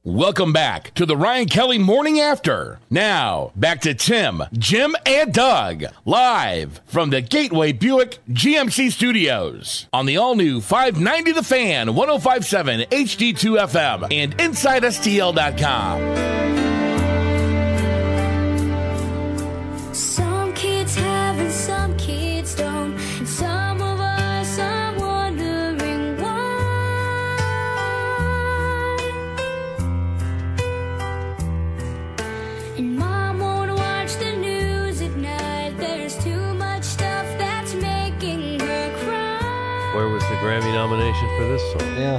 Welcome back to the Ryan Kelly Morning After. Now, back to Tim, Jim, and Doug, live from the Gateway Buick GMC Studios on the all-new 590 The Fan, 105.7 HD2 FM, and InsideSTL.com. Some kids have and some kids don't, and some of us are wondering why. And Mom won't watch the news at night. There's too much stuff that's making her cry. Where was the Grammy nomination for this song? Yeah.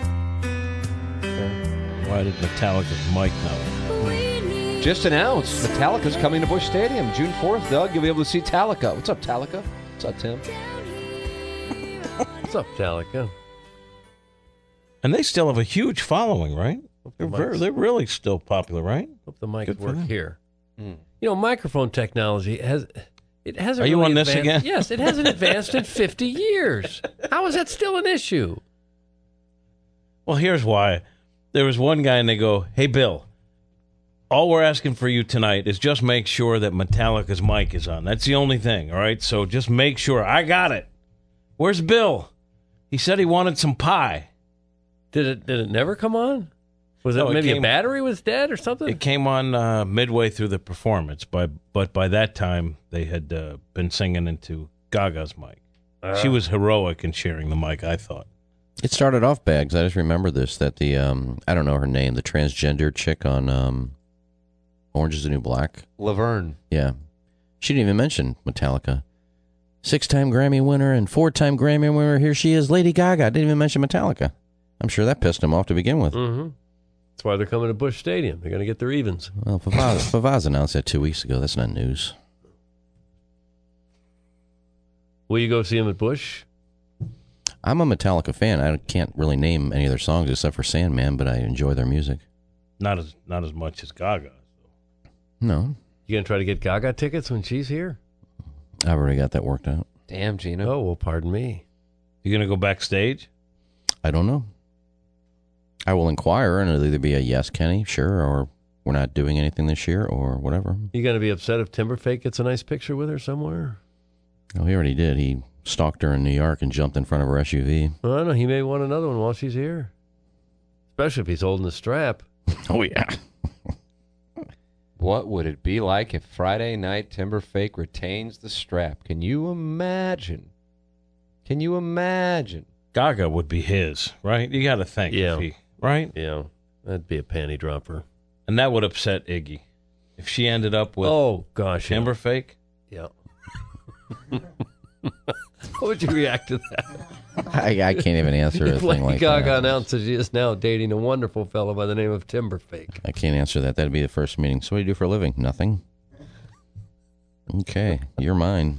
Why did Metallica's Mike know? We need Just announced, Metallica's coming to Busch Stadium June 4th, Doug. You'll be able to see Metallica. What's up, Metallica? What's up, Tim? down here on What's up, Metallica? And they still have a huge following, right? They're really still popular, right? Hope the mics Good for work them. here. You know, microphone technology hasn't. Are you really on this advanced- again? Yes, it hasn't advanced in 50 years. How is that still an issue? Well, here's why. There was one guy, and they go, "Hey, Bill, all we're asking for you tonight is just make sure that Metallica's mic is on. That's the only thing, all right? So just make sure. I got it. Where's Bill? He said he wanted some pie. Did it never come on? Was it No, it maybe a came- battery was dead or something? It came on midway through the performance, but by that time, they had been singing into Gaga's mic. She was heroic in sharing the mic, I thought. It started off Bags. I just remember this, that the, I don't know her name, the transgender chick on Orange is the New Black. Laverne. Yeah. She didn't even mention Metallica. 6-time Grammy winner and 4-time Grammy winner. Here she is, Lady Gaga. Didn't even mention Metallica. I'm sure that pissed him off to begin with. Mm-hmm. That's why they're coming to Busch Stadium. They're going to get their evens. Well, Favaz announced that 2 weeks ago. That's not news. Will you go see him at Busch? I'm a Metallica fan. I can't really name any of their songs except for Sandman, but I enjoy their music. Not as much as Gaga. No, You going to try to get Gaga tickets when she's here? I've already got that worked out. Damn, Gina. Oh, well, pardon me. You going to go backstage? I don't know. I will inquire, and it'll either be a yes, Kenny, sure, or we're not doing anything this year, or whatever. You going to be upset if Timberfake gets a nice picture with her somewhere? Oh, he already did. He stalked her in New York and jumped in front of her SUV. Well, I don't know. He may want another one while she's here. Especially if he's holding the strap. Oh, yeah. What would it be like if Friday night Timberfake retains the strap? Can you imagine? Can you imagine? Gaga would be his, right? You got to think. Yeah. If he, right? Yeah, that'd be a panty dropper. And that would upset Iggy. If she ended up with Oh, gosh. yeah. Timberfake. Yeah. How would you react to that? I can't even answer a If thing Lady like Gaga that. announces she is now dating a wonderful fellow by the name of Timberfake. I can't answer that. That'd be the first meeting. So what do you do for a living? Nothing. Okay, you're mine.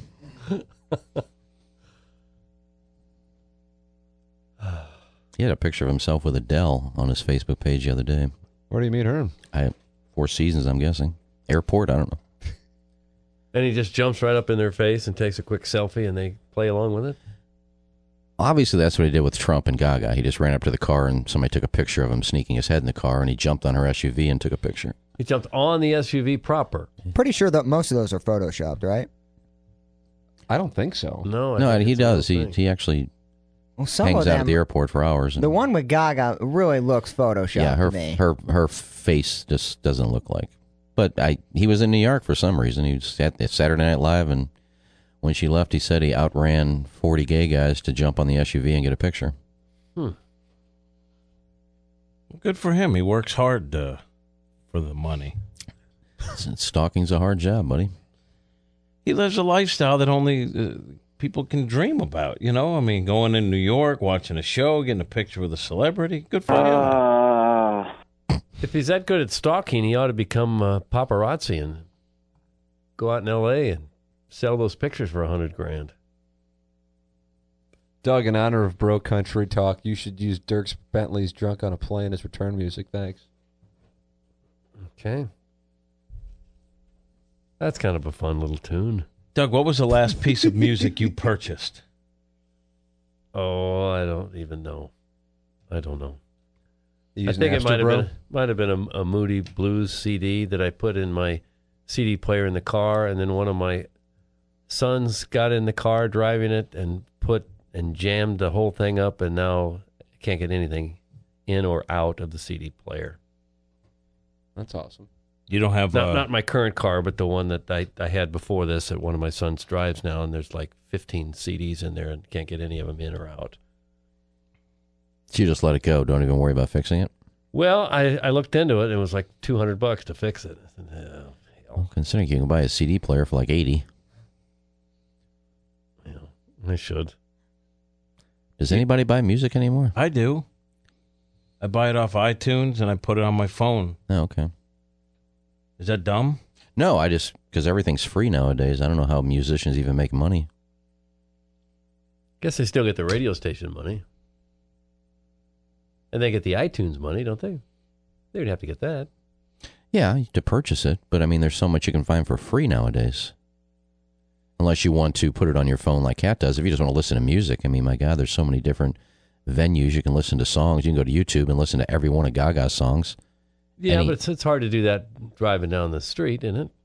He had a picture of himself with Adele on his Facebook page the other day. Where do you meet her? Four Seasons, I'm guessing. Airport, I don't know. And he just jumps right up in their face and takes a quick selfie and they play along with it? Obviously, that's what he did with Trump and Gaga. He just ran up to the car and somebody took a picture of him sneaking his head in the car, and he jumped on her SUV and took a picture. He jumped on the SUV proper. Pretty sure that most of those are photoshopped, right? I don't think so. No, I No, think and he it's a real does. thing. He actually Well, some hangs of out them. at the airport for hours. And, The one with Gaga really looks photoshopped yeah, to me. her face just doesn't look like. But he was in New York for some reason. He was at Saturday Night Live, and when she left, he said he outran 40 gay guys to jump on the SUV and get a picture. Good for him. He works hard for the money. Stalking's a hard job, buddy. He lives a lifestyle that only people can dream about. You know, I mean, going in New York, watching a show, getting a picture with a celebrity. Good for him. If he's that good at stalking, he ought to become paparazzi and go out in L.A. and sell those pictures for $100,000. Doug, in honor of Bro Country Talk, you should use Dirk Bentley's Drunk on a Plane as return music. Thanks. Okay. That's kind of a fun little tune. Doug, what was the last piece of music you purchased? Oh, I don't even know. I don't know. You I use think it Napster, might have been a Moody Blues CD that I put in my CD player in the car, and then one of my sons got in the car driving it and jammed the whole thing up, and now I can't get anything in or out of the CD player. That's awesome. You don't have Not my current car, but the one that I had before this that one of my sons drives now, and there's like 15 CDs in there and can't get any of them in or out. So you just let it go. Don't even worry about fixing it. Well, I looked into it, and it was like $200 to fix it. I said, oh, hell. Well, considering you can buy a CD player for like $80. Yeah, I should. Does anybody buy music anymore? I do. I buy it off iTunes and I put it on my phone. Oh, okay. Is that dumb? No, because everything's free nowadays. I don't know how musicians even make money. Guess they still get the radio station money. And they get the iTunes money, don't they? They would have to get that. Yeah, to purchase it. But I mean, there's so much you can find for free nowadays. Unless you want to put it on your phone like Kat does. If you just want to listen to music, I mean, my God, there's so many different venues you can listen to songs. You can go to YouTube and listen to every one of Gaga's songs. Yeah, but it's hard to do that driving down the street, isn't it?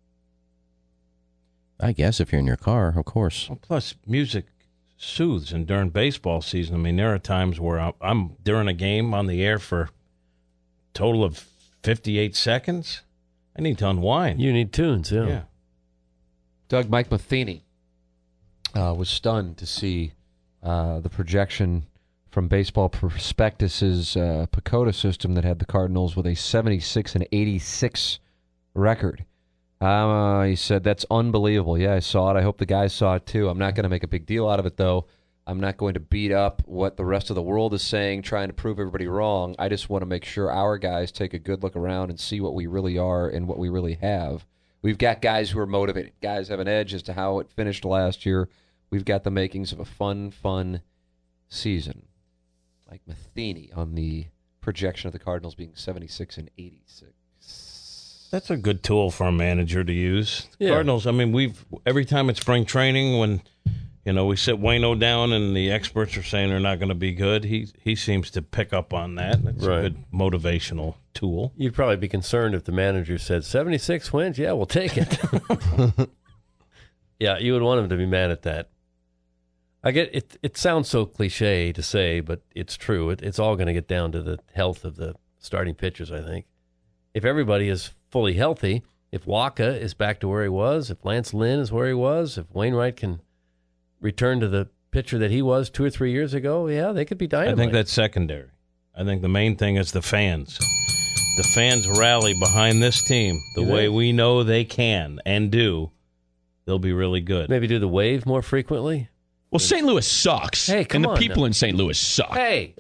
I guess if you're in your car, of course. Well, plus, music soothes, and during baseball season, I mean, there are times where I'm during a game on the air for a total of 58 seconds. I need to unwind. You need tunes, yeah. Doug, Mike Matheny was stunned to see the projection from Baseball Prospectus's Pacoda system that had the Cardinals with a 76-86 record. He said, that's unbelievable. Yeah, I saw it. I hope the guys saw it too. I'm not going to make a big deal out of it, though. I'm not going to beat up what the rest of the world is saying, trying to prove everybody wrong. I just want to make sure our guys take a good look around and see what we really are and what we really have. We've got guys who are motivated. Guys have an edge as to how it finished last year. We've got the makings of a fun season. Mike Matheny on the projection of the Cardinals being 76-86. That's a good tool for a manager to use. Yeah. Cardinals, I mean, every time it's spring training when, we sit Waino down and the experts are saying they're not going to be good, he seems to pick up on that. It's Right. a good motivational tool. You'd probably be concerned if the manager said 76 wins. Yeah, we'll take it. Yeah, you would want him to be mad at that. I get it. It sounds so cliche to say, but it's true. It's all going to get down to the health of the starting pitchers, I think. If everybody is fully healthy, if Waka is back to where he was, if Lance Lynn is where he was, if Wainwright can return to the pitcher that he was 2 or 3 years ago, yeah, they could be dynamite. I think that's secondary. I think the main thing is the fans. The fans rally behind this team the You way think? we know they can and do. They'll be really good. Maybe do the wave more frequently. Well, St. Louis sucks. Hey, come and the on people now. in St. Louis suck. Hey.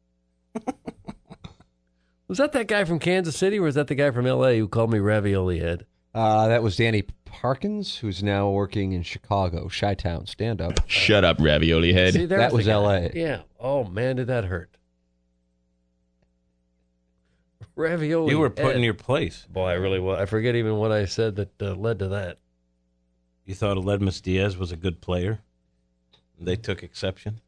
Was that guy from Kansas City, or was that the guy from L.A. who called me Ravioli Head? That was Danny Parkins, who's now working in Chicago, Chi-Town, stand-up. Shut up, Ravioli Head. See, there's That the was guy. L.A. Yeah. Oh, man, did that hurt. Ravioli You were Head. put in your place. Boy, I really was. I forget even what I said that led to that. You thought Aledmus Diaz was a good player. They took exception.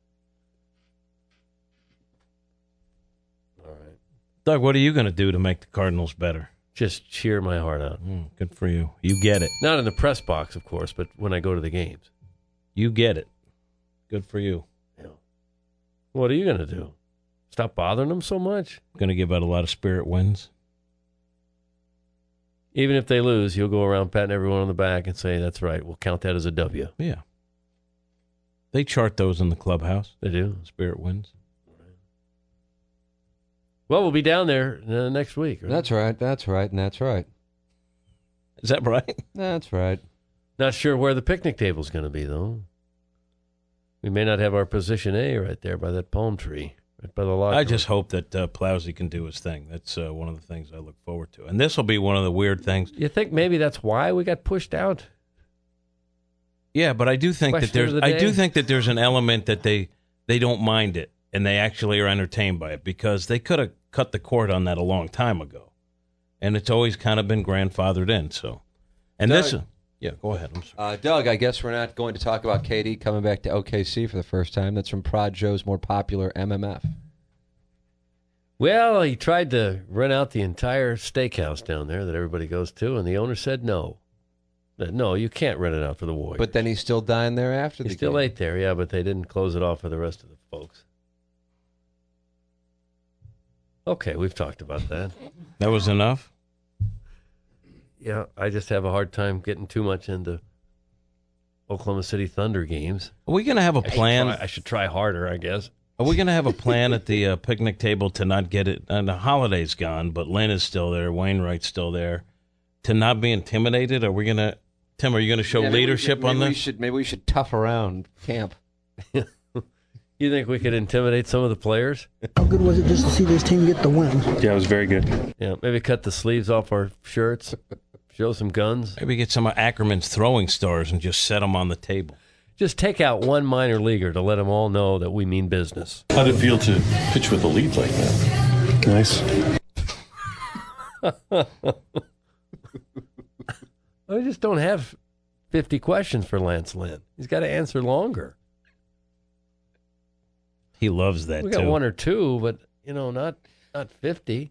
All right. Doug, what are you going to do to make the Cardinals better? Just cheer my heart out. Good for you. You get it. Not in the press box, of course, but when I go to the games. You get it. Good for you. Yeah. What are you going to do? Stop bothering them so much? Going to give out a lot of spirit wins. Even if they lose, you'll go around patting everyone on the back and say, that's right, we'll count that as a W. Yeah. They chart those in the clubhouse. They do. Spirit wins. Well, we'll be down there next week. Right? That's right, and that's right. Is that right? That's right. Not sure where the picnic table's going to be, though. We may not have our position A right there by that palm tree, right by the locker. I just hope that Plowsy can do his thing. That's one of the things I look forward to. And this will be one of the weird things. You think maybe that's why we got pushed out? Yeah, but I do think that Question of the I do day? think that there's an element that they don't mind it and they actually are entertained by it because they could have cut the cord on that a long time ago, and it's always kind of been grandfathered in. So, and Doug. this, yeah, go ahead. I'm sorry. Doug, I guess we're not going to talk about KD coming back to OKC for the first time. That's from Prod Joe's more popular MMF. Well, he tried to rent out the entire steakhouse down there that everybody goes to, and the owner said no. That, no, you can't rent it out for the Warriors. But then he still dined there after He the still game. ate there, yeah, but they didn't close it off for the rest of the folks. Okay, we've talked about that. That was enough? Yeah, I just have a hard time getting too much into Oklahoma City Thunder games. Are we going to have a plan? I should try harder, I guess. Are we going to have a plan at the picnic table to not get it? And the holiday's gone, but Lynn is still there. Wainwright's still there. To not be intimidated? Are we going to, Tim, are you going to show leadership on this? Maybe we should tough around camp. You think we could intimidate some of the players? How good was it just to see this team get the win? Yeah, it was very good. Yeah, maybe cut the sleeves off our shirts, show some guns. Maybe get some of Ackerman's throwing stars and just set them on the table. Just take out one minor leaguer to let them all know that we mean business. How did it feel to pitch with a lead like that? Nice. I just don't have 50 questions for Lance Lynn. He's got to answer longer. He loves that, We got too. one or two, but, not 50.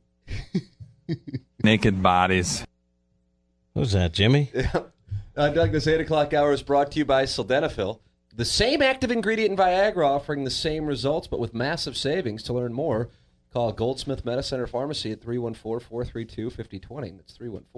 Naked bodies. Who's that, Jimmy? Doug, this 8 o'clock hour is brought to you by Sildenafil. The same active ingredient in Viagra, offering the same results, but with massive savings. To learn more, call Goldsmith Medicenter Pharmacy at 314-432-5020. That's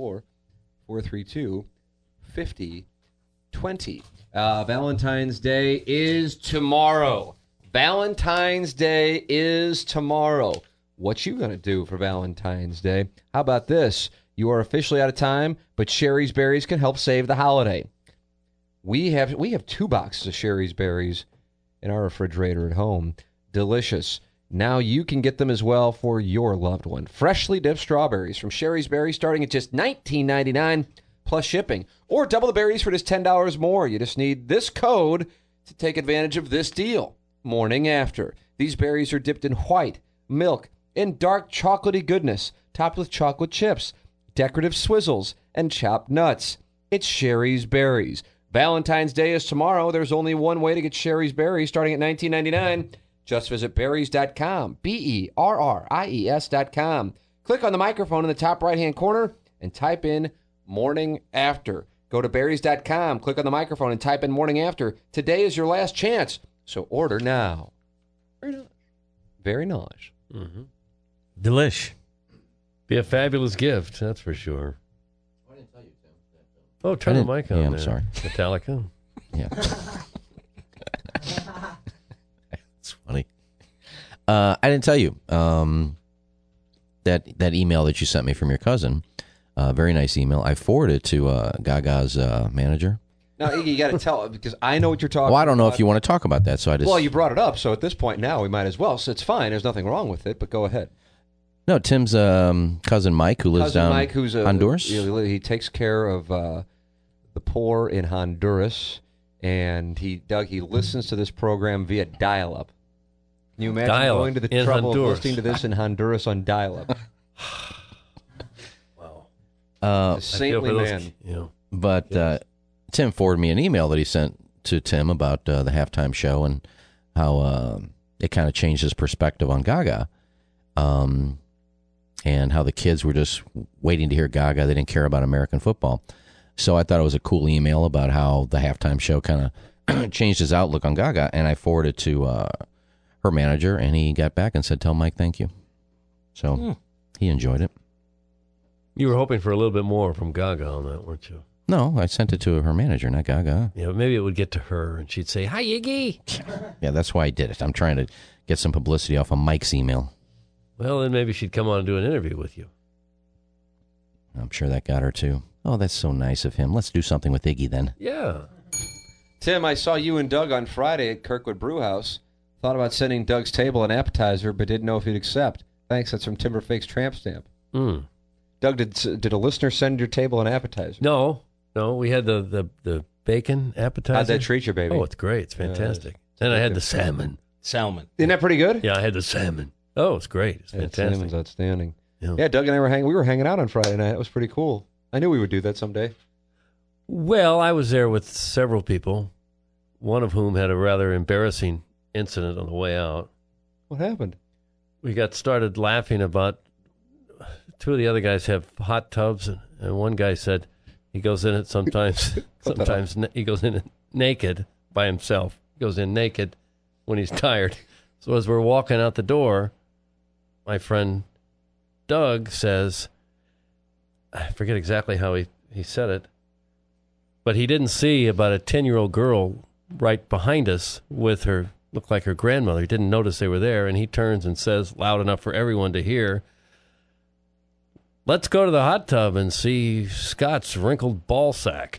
314-432-5020. Valentine's Day is tomorrow. Valentine's Day is tomorrow. What you going to do for Valentine's Day? How about this? You are officially out of time, but Sherry's Berries can help save the holiday. We have 2 boxes of Sherry's Berries in our refrigerator at home. Delicious. Now you can get them as well for your loved one. Freshly dipped strawberries from Sherry's Berries starting at just $19.99 plus shipping. Or double the berries for just $10 more. You just need this code to take advantage of this deal. Morning After. These berries are dipped in white, milk, and dark chocolatey goodness, topped with chocolate chips, decorative swizzles, and chopped nuts. It's Sherry's Berries. Valentine's Day is tomorrow. There's only one way to get Sherry's Berries, starting at $19.99. Just visit berries.com, BERRIES.com. Click on the microphone in the top right-hand corner and type in Morning After. Go to berries.com, click on the microphone, and type in Morning After. Today is your last chance, so order now. Very nice. Very nice. Mm-hmm. Delish. Be a fabulous gift, that's for sure. Oh, turn the mic on Yeah, I'm there. sorry. Metallica. Yeah. It's funny. I didn't tell you that email that you sent me from your cousin. Very nice email. I forwarded it to Gaga's manager. Now, Iggy, you got to tell, because I know what you're talking about. Well, I don't know if you want to talk about that, so I just... Well, you brought it up, so at this point now we might as well. So it's fine. There's nothing wrong with it, but go ahead. No, Tim's cousin Mike, who lives down Mike, who's Honduras. He takes care of the poor in Honduras, and he listens to this program via dial-up. Can you imagine Dial-up going to the in trouble Honduras. of listening to this in Honduras on dial-up? Wow. A saintly man. But Tim forwarded me an email that he sent to Tim about the halftime show and how it kind of changed his perspective on Gaga. And how the kids were just waiting to hear Gaga. They didn't care about American football. So I thought it was a cool email about how the halftime show kind of changed his outlook on Gaga. And I forwarded it to her manager, and he got back and said, "Tell Mike thank you." So he enjoyed it. You were hoping for a little bit more from Gaga on that, weren't you? No, I sent it to her manager, not Gaga. Yeah, maybe it would get to her, and she'd say, "Hi, Iggy." Yeah, that's why I did it. I'm trying to get some publicity off of Mike's email. Well, then maybe she'd come on and do an interview with you. I'm sure that got her, too. Oh, that's so nice of him. Let's do something with Iggy, then. Yeah. Tim, I saw you and Doug on Friday at Kirkwood Brewhouse. Thought about sending Doug's table an appetizer, but didn't know if he'd accept. Thanks, that's from Timber Fake's Tramp Stamp. Mm. Doug, did a listener send your table an appetizer? No, we had the bacon appetizer. How'd that treat you, baby? Oh, it's great. It's fantastic. Then I had the salmon. Salmon. Isn't that pretty good? Yeah, I had the salmon. Oh, it's great. It's fantastic. Salmon's outstanding. Yeah. Doug and I were hanging out on Friday night. It was pretty cool. I knew we would do that someday. Well, I was there with several people, one of whom had a rather embarrassing incident on the way out. What happened? we got started laughing about two of the other guys have hot tubs, and one guy said he goes in it sometimes. He goes in it naked by himself. He goes in naked when he's tired. So as we're walking out the door, my friend Doug says, I forget exactly how he said it, but he didn't see about a 10-year-old girl right behind us with her, looked like her grandmother. He didn't notice they were there, and he turns and says, loud enough for everyone to hear, "Let's go to the hot tub and see Scott's wrinkled ball sack."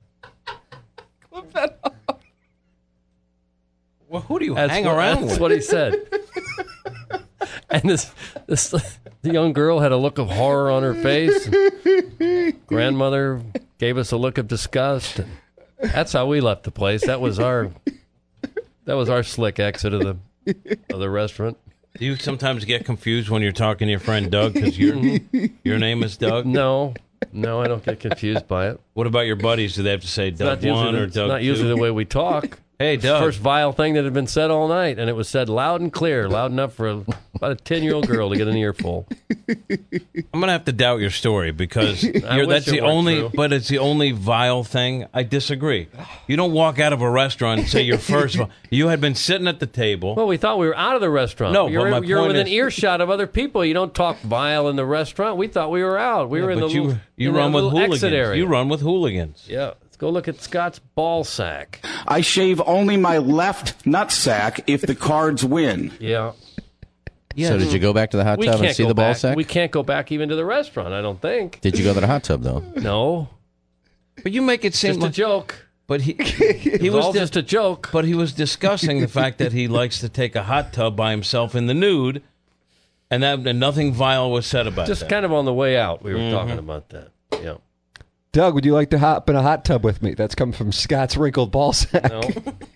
Well, who do you hang around with? That's what he said. And this the young girl had a look of horror on her face. Grandmother gave us a look of disgust. That's how we left the place. That was our slick exit of the restaurant. Do you sometimes get confused when you're talking to your friend Doug because your name is Doug? No, I don't get confused by it. What about your buddies? Do they have to say Doug 1 or Doug 2? It's not usually the way we talk. Hey, It's the Doug. first vile thing that had been said all night, and it was said loud and clear, loud enough for about a 10-year-old girl to get an earful. I'm gonna have to doubt your story because wish that's it the weren't only. true. But it's the only vile thing. I disagree. You don't walk out of a restaurant and say your first. You had been sitting at the table. Well, we thought we were out of the restaurant. No, you're, but my you're point within is- earshot of other people. You don't talk vile in the restaurant. We thought we were out. We were in the but you little, you in run that with little hooligans. exit area. You run with hooligans. Yeah, let's go look at Scott's ball sack. I shave only my left nutsack if the Cards win. Yeah. So did you go back to the hot We tub and can't see go the ball back. sack? We can't go back even to the restaurant, I don't think. Did you go to the hot tub, though? No. But you make it seem Just a like joke. But he It was all just a joke. But he was discussing the fact that he likes to take a hot tub by himself in the nude, and nothing vile was said about Just that. kind of on the way out, we were talking about that. Yeah. Doug, would you like to hop in a hot tub with me? That's come from Scott's wrinkled ball sack. No.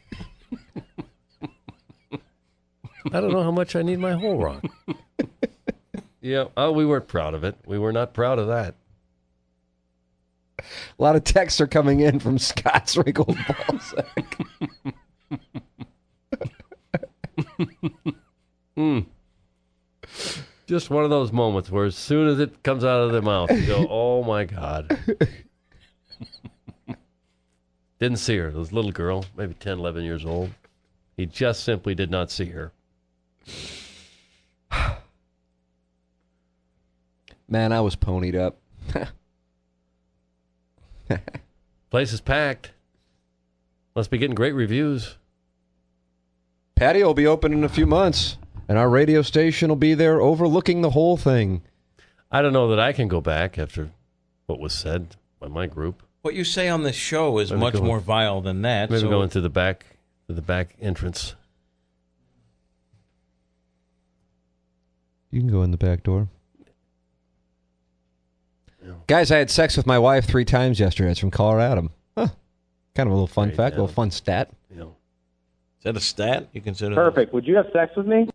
I don't know how much I need my whole rock. Yeah. Oh, we weren't proud of it. We were not proud of that. A lot of texts are coming in from Scott's wrinkled ball sack. Just one of those moments where as soon as it comes out of their mouth, you go, oh my God. Didn't see her. This little girl, maybe 10, 11 years old. He just simply did not see her. Man, I was ponied up. Place is packed. Must be getting great reviews. Patio will be open in a few months, and our radio station will be there overlooking the whole thing. I don't know that I can go back after what was said by my group. What you say on this show is Maybe much go- more vile than that. Maybe so going to the back entrance. You can go in the back door. Guys, I had sex with my wife 3 times yesterday. It's from Colorado. Huh. Kind of a little fun Great, fact, a yeah. little fun stat. You know. Is that a stat? You consider Perfect. Would you have sex with me?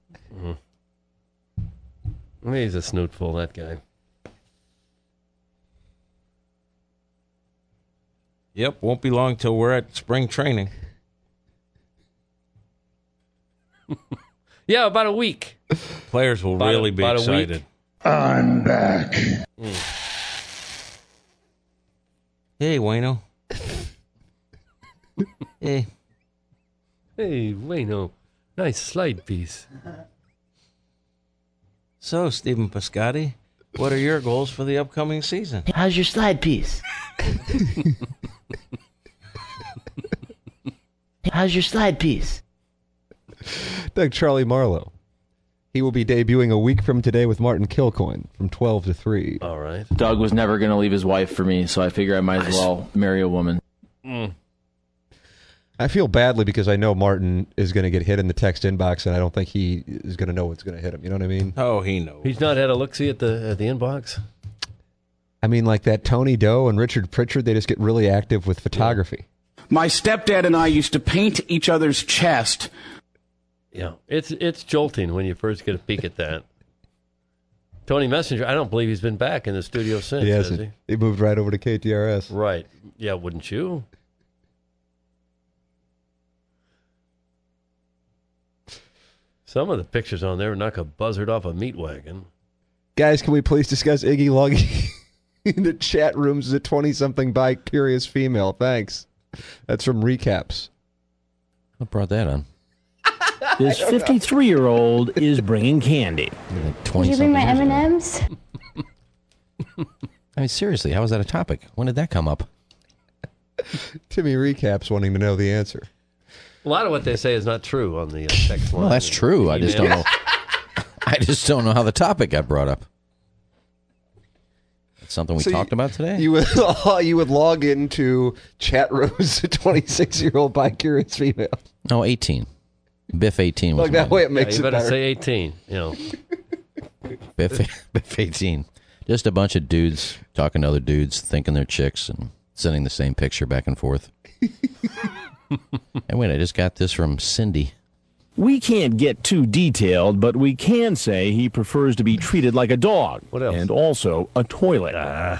He's a snootful, that guy. Yep, won't be long till we're at spring training. Yeah, about a week. Players will really be about a week. excited. I'm back. Hey, Wayno. Hey. Hey, Wayno. Nice slide piece. So, Stephen Piscotty, what are your goals for the upcoming season? How's your slide piece? How's your slide piece? Doug Charlie Marlowe. He will be debuting a week from today with Martin Kilcoyne from 12 to 3. All right. Doug was never going to leave his wife for me, so I figure I might as well marry a woman. I feel badly because I know Martin is going to get hit in the text inbox, and I don't think he is going to know what's going to hit him. You know what I mean? Oh, he knows. He's not had a look-see at the inbox? I mean, like that Tony Doe and Richard Pritchard, they just get really active with photography. My stepdad and I used to paint each other's chest. Yeah. It's jolting when you first get a peek at that. Tony Messenger, I don't believe he's been back in the studio since, He has hasn't. he? He moved right over to KTRS. Right. Yeah, wouldn't you? Some of the pictures on there knock a buzzard off a meat wagon. Guys, can we please discuss Iggy logging in the chat rooms as a 20-something bi-curious female? Thanks. That's from Recaps. What brought that on? This 53-year-old is bringing candy. Did you bring my M&Ms? I mean, seriously, how was that a topic? When did that come up? Timmy Recaps wanting to know the answer. A lot of what they say is not true on the text line. Well, that's true. I just don't know. I just don't know how the topic got brought up. It's something we talked about today. You would log into chat rooms a 26-year-old bi-curious female. No, 18. Biff 18 was Look, that way it makes you it better better. say 18. You know, Biff 18. Just a bunch of dudes talking to other dudes, thinking they're chicks, and sending the same picture back and forth. And wait, I just got this from Cindy. We can't get too detailed, but we can say he prefers to be treated like a dog. What else? And also a toilet.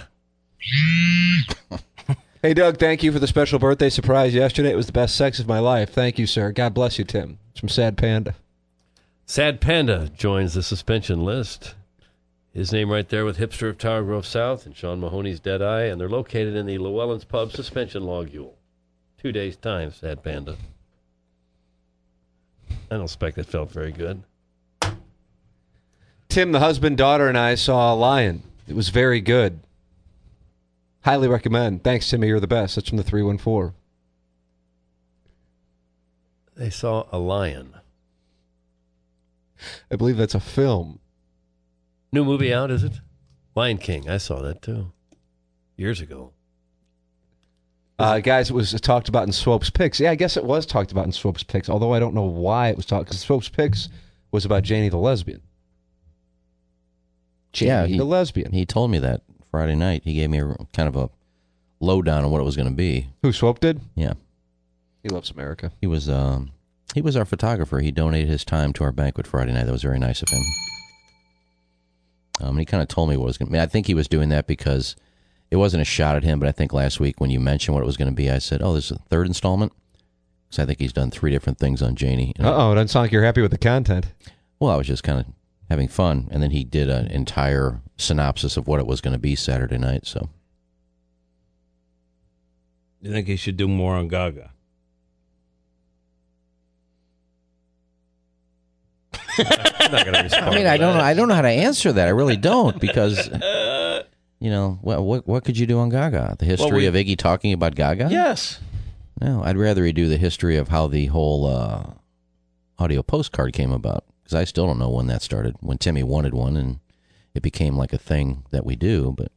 Hey, Doug, thank you for the special birthday surprise yesterday. It was the best sex of my life. Thank you, sir. God bless you, Tim. It's from Sad Panda. Sad Panda joins the suspension list. His name right there with Hipster of Tower Grove South and Sean Mahoney's Deadeye, and they're located in the Llewellyn's Pub suspension logule. 2 days' time, Sad Panda. I don't expect it felt very good. Tim, the husband, daughter, and I saw a lion. It was very good. Highly recommend. Thanks, Timmy. You're the best. That's from the 314. They saw a lion. I believe that's a film. New movie out, is it? Lion King. I saw that, too. Years ago. Guys, it was talked about in Swope's Picks. Yeah, I guess it was talked about in Swope's Picks, although I don't know why it was talked, because Swope's Picks was about Janie the lesbian. Janie the lesbian. He told me that Friday night. He gave me kind of a lowdown on what it was going to be. Who, Swope did? Yeah. He loves America. He was our photographer. He donated his time to our banquet Friday night. That was very nice of him. And he kind of told me what it was going to be. I think he was doing that because it wasn't a shot at him, but I think last week when you mentioned what it was going to be, I said, oh, this is a third installment? Because I think he's done 3 different things on Janie. Uh-oh, it doesn't sound like you're happy with the content. Well, I was just kind of having fun. And then he did an entire synopsis of what it was going to be Saturday night. So, You think he should do more on Gaga? I mean, I don't know how to answer that. I really don't, because you know, what could you do on Gaga? The history of Iggy talking about Gaga? Yes. No, I'd rather he do the history of how the whole audio postcard came about, because I still don't know when that started. When Timmy wanted one, and it became like a thing that we do. But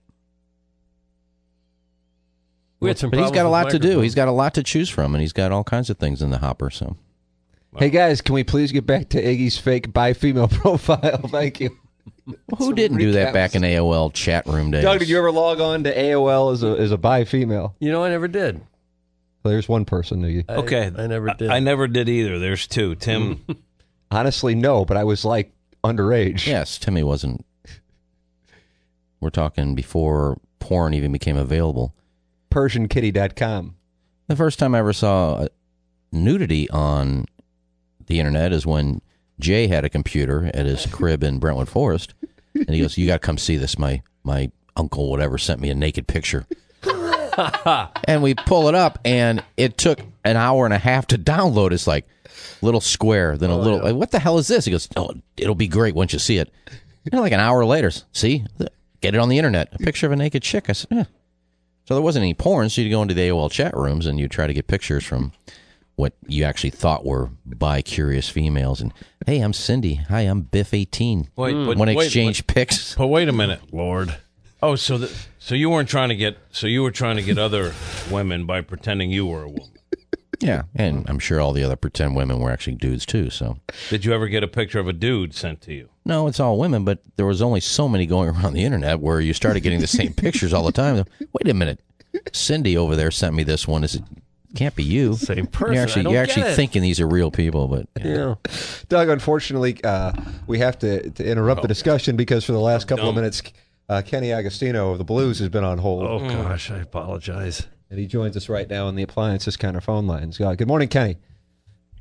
he's got a lot to do. He's got a lot to choose from, and he's got all kinds of things in the hopper. So. Hey, guys, can we please get back to Iggy's fake bi-female profile? Thank you. Who didn't do that back in AOL chat room days? Doug, did you ever log on to AOL as a bi-female? You know, I never did. Well, there's one person. Okay. I never did. I never did either. There's 2. Tim? Honestly, no, but I was like underage. Yes, Timmy wasn't. We're talking before porn even became available. PersianKitty.com. The first time I ever saw nudity on the internet is when Jay had a computer at his crib in Brentwood Forest, and he goes, "You got to come see this. My uncle, whatever, sent me a naked picture." And we pull it up, and it took an hour and a half to download. It's like little square, then a little. Like, what the hell is this? He goes, "Oh, it'll be great once you see it." And like an hour later, see, get it on the internet. A picture of a naked chick. I said, "Yeah." So there wasn't any porn, so you'd go into the AOL chat rooms and you'd try to get pictures from what you actually thought were bi-curious females. And, hey, I'm Cindy. Hi, I'm Biff 18. Want to exchange pics? But wait a minute, Lord. Oh, so you weren't trying to get other women by pretending you were a woman. Yeah, and I'm sure all the other pretend women were actually dudes too. So, did you ever get a picture of a dude sent to you? No, it's all women, but there was only so many going around the internet where you started getting the same pictures all the time. Wait a minute, Cindy over there sent me this one. Can't be you. Same person. You're actually thinking these are real people, but yeah. Doug, unfortunately, we have to interrupt the discussion because for the last couple of minutes, Kenny Agostino of the Blues has been on hold. Oh gosh, I apologize. And he joins us right now on the Appliances Counter phone lines. Good morning, Kenny.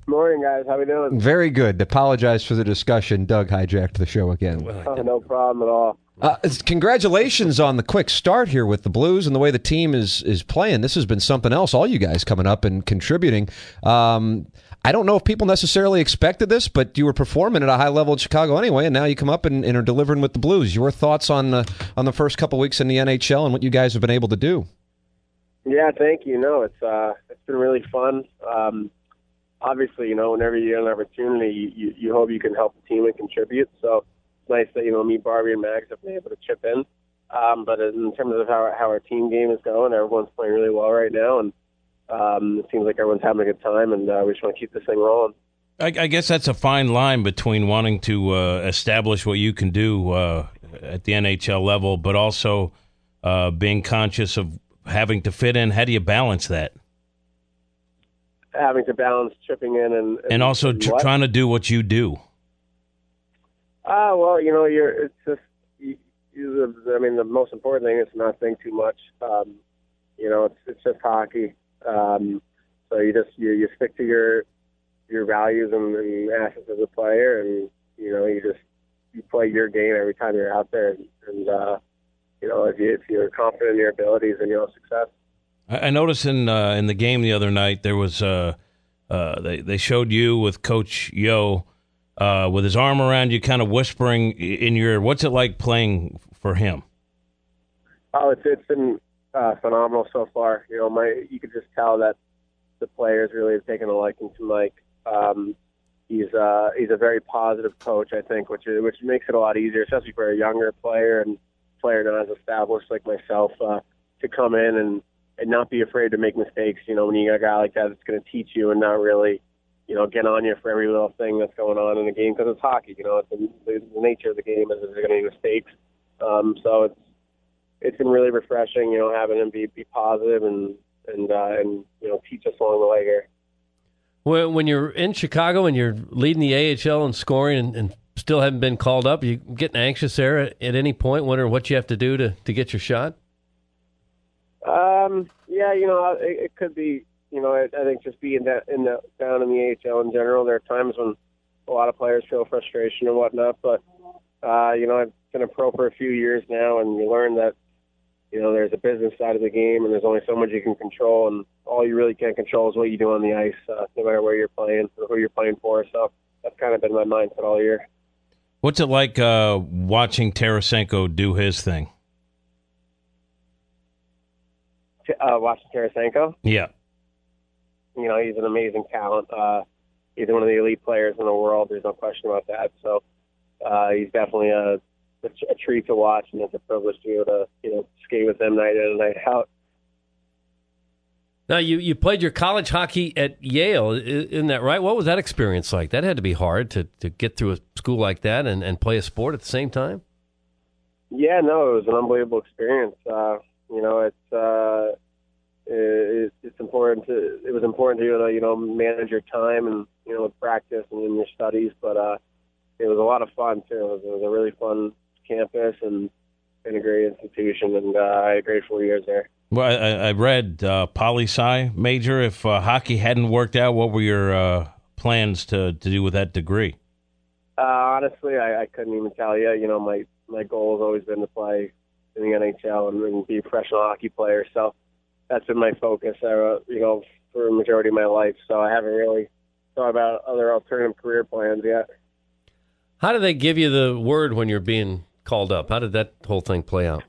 Morning, guys. How we doing? Very good. Apologize for the discussion. Doug hijacked the show again. Oh, no problem at all. Congratulations on the quick start here with the Blues and the way the team is playing. This has been something else, all you guys coming up and contributing. I don't know if people necessarily expected this, but you were performing at a high level in Chicago anyway, and now you come up and are delivering with the Blues. Your thoughts on the first couple weeks in the NHL and what you guys have been able to do? Yeah, thank you. No, it's been really fun. Obviously, whenever you get an opportunity, you hope you can help the team and contribute. So it's nice that, me, Barbie, and Max have been able to chip in. But in terms of how our team game is going, everyone's playing really well right now, and it seems like everyone's having a good time, and we just want to keep this thing rolling. I guess that's a fine line between wanting to establish what you can do at the NHL level, but also being conscious of having to fit in. How do you balance that? Having to balance chipping in and also trying to do what you do. Well, it's just, the most important thing is to not think too much. It's just hockey. So you stick to your values and assets as a player, and you play your game every time you're out there, and if you're confident in your abilities, then you'll have success. I noticed in the game the other night there was they showed you with Coach Yo with his arm around you, kind of whispering in your ear. What's it like playing for him? Oh, it's been phenomenal so far. You could just tell that the players really have taken a liking to Mike. He's a very positive coach, I think, which makes it a lot easier, especially for a younger player and player not as established like myself, to come in and not be afraid to make mistakes. When you got a guy like that, it's going to teach you and not really, get on you for every little thing that's going on in the game, because it's hockey. It's the nature of the game is there's going to be mistakes. So it's been really refreshing, having him be positive and teach us along the way here. When you're in Chicago and you're leading the AHL in scoring and still haven't been called up, you getting anxious there at any point, wondering what you have to do to get your shot? Yeah, it could be. I think just being down in the AHL in general, there are times when a lot of players feel frustration and whatnot. But I've been a pro for a few years now, and you learn that there's a business side of the game, and there's only so much you can control, and all you really can control is what you do on the ice, no matter where you're playing or who you're playing for. So that's kind of been my mindset all year. What's it like watching Tarasenko do his thing? Watching Tarasenko? Yeah. He's an amazing talent. He's one of the elite players in the world. There's no question about that. So he's definitely a treat to watch, and it's a privilege to be able to skate with him night in and night out. Now, you played your college hockey at Yale, isn't that right? What was that experience like? That had to be hard to get through a school like that and play a sport at the same time? Yeah, no, it was an unbelievable experience. It's important to. It was important to manage your time and with practice and in your studies, but it was a lot of fun too. It was a really fun campus and a great institution, and I had a great 4 years there. Well, I read poli-sci major. If hockey hadn't worked out, what were your plans to do with that degree? Honestly, I couldn't even tell you. My goal has always been to play in the NHL and be a professional hockey player. So that's been my focus, for a majority of my life. So I haven't really thought about other alternative career plans yet. How do they give you the word when you're being called up? How did that whole thing play out?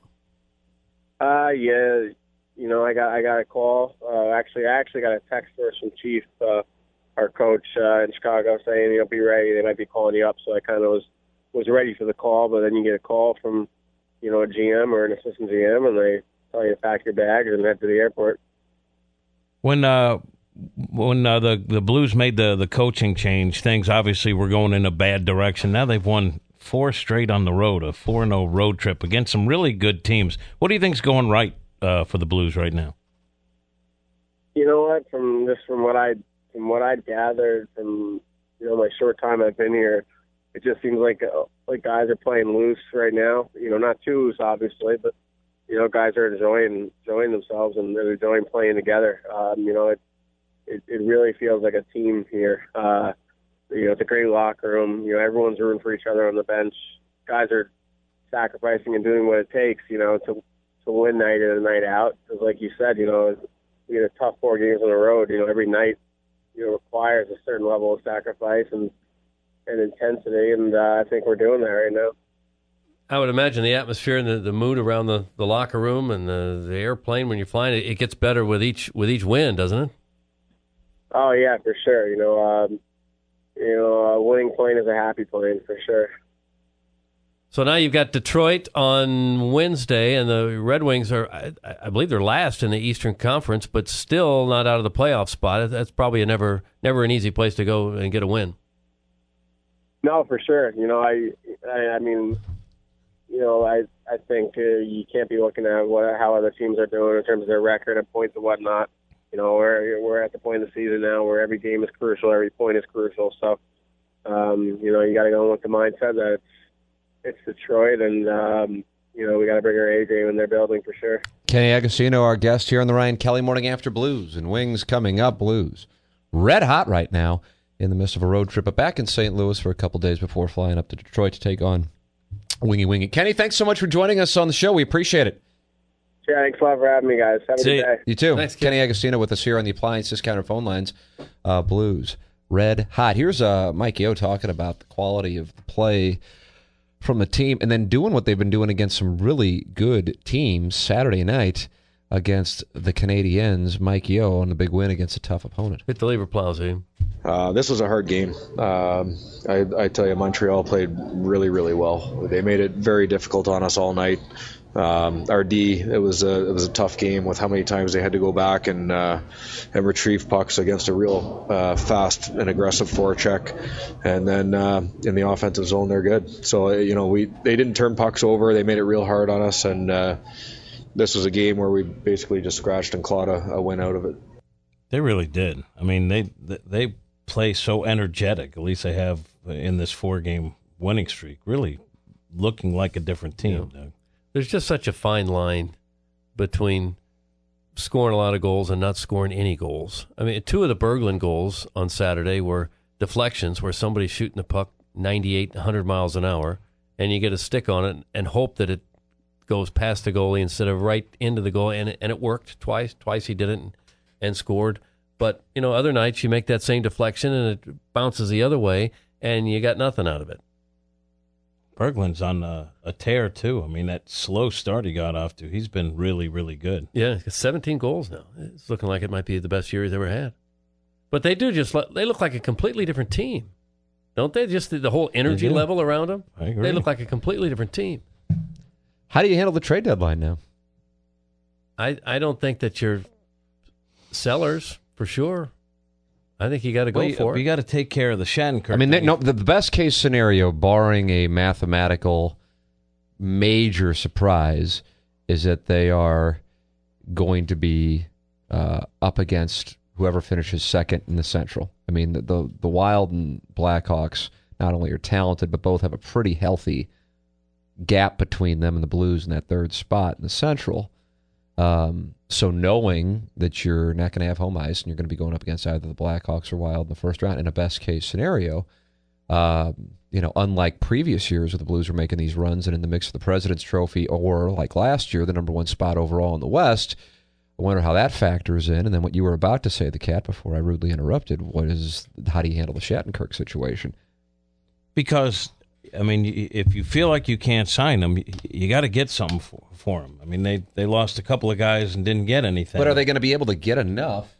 Yeah, I got a call. I actually got a text first from Chief, our coach in Chicago, saying, be ready. They might be calling you up. So I kind of was ready for the call, but then you get a call from, a GM or an assistant GM, and they tell you to pack your bags and head to the airport. When the Blues made the coaching change, things obviously were going in a bad direction. Now they've won 4 straight on the road, a 4-0 road trip against some really good teams. What do you think's going right for the Blues right now? You know what? From what I'd gathered from my short time I've been here, it just seems like guys are playing loose right now. Not too loose, obviously, but guys are enjoying themselves and they're enjoying playing together. it really feels like a team here. It's a great locker room. Everyone's rooting for each other on the bench. Guys are sacrificing and doing what it takes, to win night in and night out. Because like you said, we had a tough 4 games on the road. Every night, requires a certain level of sacrifice and intensity, and I think we're doing that right now. I would imagine the atmosphere and the mood around the locker room and the airplane when you're flying, it gets better with each win, doesn't it? Oh yeah, for sure. A winning plane is a happy plane for sure. So now you've got Detroit on Wednesday, and the Red Wings are, I believe they're last in the Eastern Conference, but still not out of the playoff spot. That's probably never an easy place to go and get a win. No, for sure. I think you can't be looking at how other teams are doing in terms of their record and points and whatnot. We're at the point of the season now where every game is crucial, every point is crucial. So, you got to go in with the mindset that it's Detroit, and we got to bring our A game in their building for sure. Kenny Agostino, our guest here on the Ryan Kelly Morning After. Blues and Wings coming up. Blues red hot right now in the midst of a road trip, but back in St. Louis for a couple days before flying up to Detroit to take on Wingy. Kenny, thanks so much for joining us on the show. We appreciate it. Yeah, thanks a lot for having me, guys. Have a good day. You too. Thanks, Kenny Agostino with us here on the Appliance Discounter phone lines. Blues red hot. Here's Mike Yeo talking about the quality of the play from the team and then doing what they've been doing against some really good teams Saturday night against the Canadiens. Mike Yeo on the big win against a tough opponent. Hit the lever plows, eh? This was a hard game. I tell you, Montreal played really, really well. They made it very difficult on us all night. Our D, it was a tough game with how many times they had to go back and retrieve pucks against a real fast and aggressive forecheck. And then in the offensive zone, they're good. So they didn't turn pucks over. They made it real hard on us, and this was a game where we basically just scratched and clawed a win out of it. They really did. I mean, they play so energetic. At least they have in this 4-game winning streak. Really looking like a different team. Yeah. There's just such a fine line between scoring a lot of goals and not scoring any goals. I mean, 2 of the Berglund goals on Saturday were deflections where somebody's shooting the puck 98, 100 miles an hour, and you get a stick on it and hope that it goes past the goalie instead of right into the goal, and it worked twice. Twice he did it and scored. But, other nights you make that same deflection and it bounces the other way, and you got nothing out of it. Berglund's on a tear, too. I mean, that slow start he got off to, he's been really, really good. Yeah, he's got 17 goals now. It's looking like it might be the best year he's ever had. But they look like a completely different team, don't they? Just the whole energy level around them. I agree. They look like a completely different team. How do you handle the trade deadline now? I don't think that you're sellers, for sure. I think you got to go for it. You got to take care of the Shattenkirk. I mean, the best case scenario, barring a mathematical major surprise, is that they are going to be up against whoever finishes second in the Central. I mean, the Wild and Blackhawks not only are talented, but both have a pretty healthy gap between them and the Blues in that third spot in the Central. So knowing that you're not going to have home ice and you're going to be going up against either the Blackhawks or Wild in the first round, in a best case scenario, unlike previous years where the Blues were making these runs and in the mix of the President's Trophy, or like last year, the number 1 spot overall in the West, I wonder how that factors in. And then what you were about to say, the Cat, before I rudely interrupted, how do you handle the Shattenkirk situation? Because, I mean, if you feel like you can't sign them, you got to get something for them. I mean, they lost a couple of guys and didn't get anything. But are they going to be able to get enough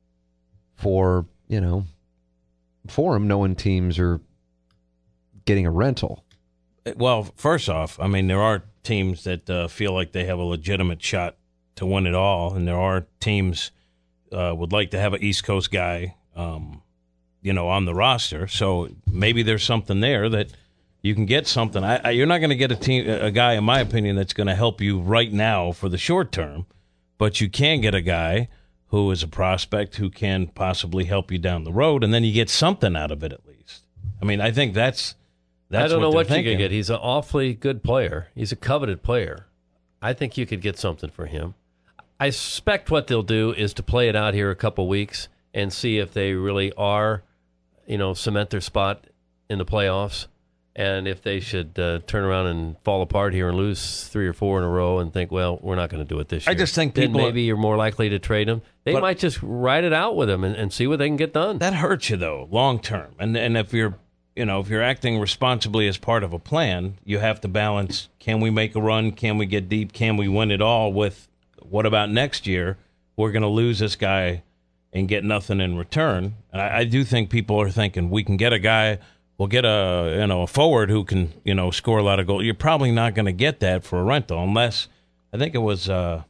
for them, knowing teams are getting a rental? Well, first off, I mean, there are teams that feel like they have a legitimate shot to win it all, and there are teams would like to have an East Coast guy, on the roster. So maybe there's something there that you can get something. You're not going to get a guy, in my opinion, that's going to help you right now for the short term, but you can get a guy who is a prospect who can possibly help you down the road, and then you get something out of it at least. I mean, I think that's I don't know what thinking. you could get. He's an awfully good player. He's a coveted player. I think you could get something for him. I suspect what they'll do is to play it out here a couple weeks and see if they really are, cement their spot in the playoffs, and if they should turn around and fall apart here and lose 3 or 4 in a row and think, well, we're not going to do it this year. I just think then people maybe you're more likely to trade them. They might just ride it out with them and see what they can get done. That hurts you though, long term. And if you're acting responsibly as part of a plan, you have to balance: can we make a run? Can we get deep? Can we win it all? With what about next year? We're going to lose this guy and get nothing in return. And I do think people are thinking we can get a guy. We'll get a forward who can score a lot of goals. You're probably not going to get that for a rental unless, I think it was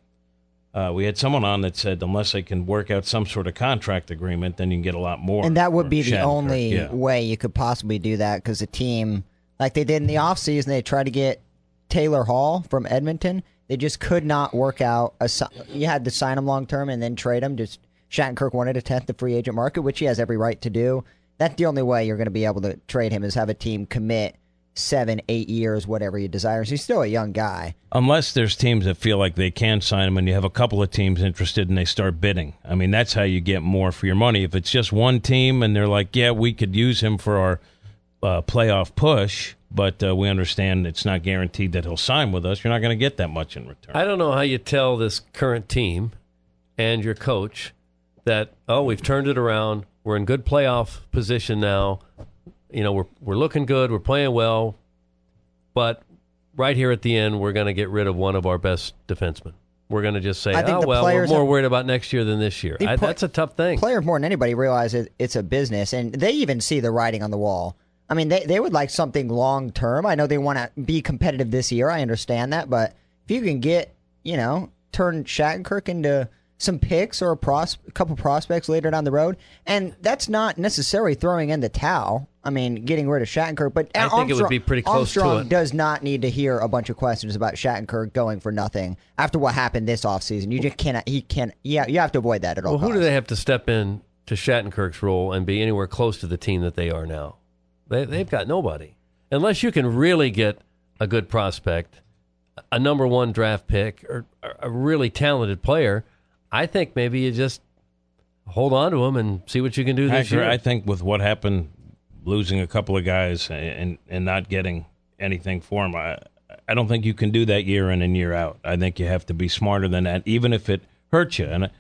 we had someone on that said unless they can work out some sort of contract agreement, then you can get a lot more. And that would be the Shattenkirk. only way you could possibly do that, because a team like they did in the offseason, they tried to get Taylor Hall from Edmonton. They just could not work out. You had to sign him long term and then trade him. Just Shattenkirk wanted a 10th the free agent market, which he has every right to do. That's the only way you're going to be able to trade him, is have a team commit 7, 8 years, whatever he desires. He's still a young guy. Unless there's teams that feel like they can sign him and you have a couple of teams interested and they start bidding. I mean, that's how you get more for your money. If it's just one team and they're like, yeah, we could use him for our playoff push, but we understand it's not guaranteed that he'll sign with us, you're not going to get that much in return. I don't know how you tell this current team and your coach that, we've turned it around. We're in good playoff position now. We're looking good. We're playing well. But right here at the end, we're going to get rid of one of our best defensemen. We're going to just say, we're more worried about next year than this year. That's a tough thing. Players more than anybody realize it's a business, and they even see the writing on the wall. I mean, they would like something long term. I know they want to be competitive this year. I understand that. But if you can get, turn Shattenkirk into some picks or a couple prospects later down the road, and that's not necessarily throwing in the towel. I mean, getting rid of Shattenkirk, but I think it would be pretty close to Armstrong it. Does not need to hear a bunch of questions about Shattenkirk going for nothing after what happened this offseason. You just cannot. You have to avoid that at all. Well, who do they have to step in to Shattenkirk's role and be anywhere close to the team that they are now? They've got nobody, unless you can really get a good prospect, a number 1 draft pick, or a really talented player. I think maybe you just hold on to him and see what you can do this year. I think with what happened, losing a couple of guys and not getting anything for him, I don't think you can do that year in and year out. I think you have to be smarter than that, even if it hurts you. And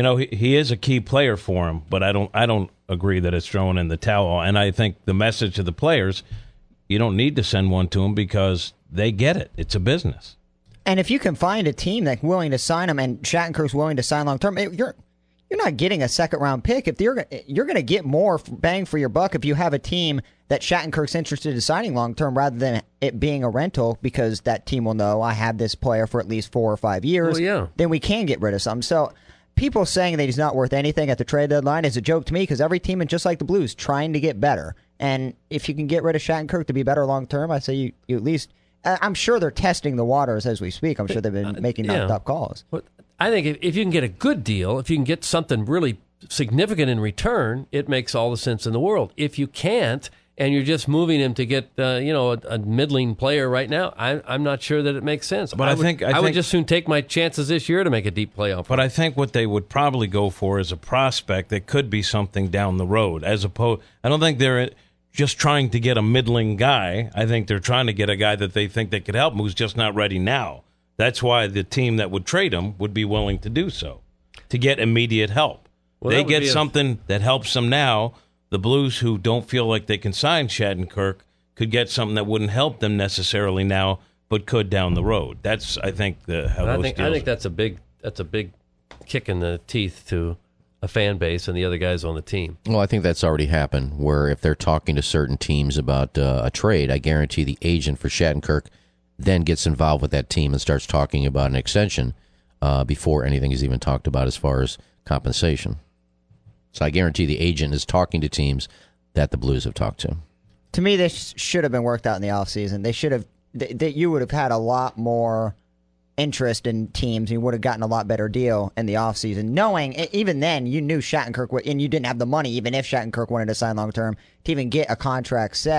he is a key player for him, but I don't agree that it's throwing in the towel. And I think the message to the players, you don't need to send one to them because they get it. It's a business. And if you can find a team that's willing to sign him, and Shattenkirk's willing to sign long term, you're not getting a second-round pick. If you're going to get more bang for your buck if you have a team that Shattenkirk's interested in signing long term rather than it being a rental, because that team will know I have this player for at least 4 or 5 years. Well, yeah. Then we can get rid of some. So people saying that he's not worth anything at the trade deadline is a joke to me, because every team is just like the Blues, trying to get better. And if you can get rid of Shattenkirk to be better long term, I say you at least. I'm sure they're testing the waters as we speak. I'm sure they've been making knocked-up calls. But I think if you can get a good deal, if you can get something really significant in return, it makes all the sense in the world. If you can't, and you're just moving him to get a middling player right now, I'm not sure that it makes sense. But I would just soon take my chances this year to make a deep playoff. But I think what they would probably go for is a prospect that could be something down the road. As opposed, I don't think they're just trying to get a middling guy. I think they're trying to get a guy that they think they could help, who's just not ready now. That's why the team that would trade him would be willing to do so, to get immediate help. Well, they get something that helps them now. The Blues, who don't feel like they can sign Shattenkirk, could get something that wouldn't help them necessarily now, but could down the road. That's, I think, I think that's a big kick in the teeth to a fan base and the other guys on the team. Well, I think that's already happened, where if they're talking to certain teams about a trade, I guarantee the agent for Shattenkirk then gets involved with that team and starts talking about an extension before anything is even talked about as far as compensation. So I guarantee the agent is talking to teams that the Blues have talked to. To me, this should have been worked out in the offseason. They should have. You would have had a lot more interest in teams. You would have gotten a lot better deal in the offseason, knowing even then you knew Shattenkirk and you didn't have the money, even if Shattenkirk wanted to sign long term, to even get a contract set.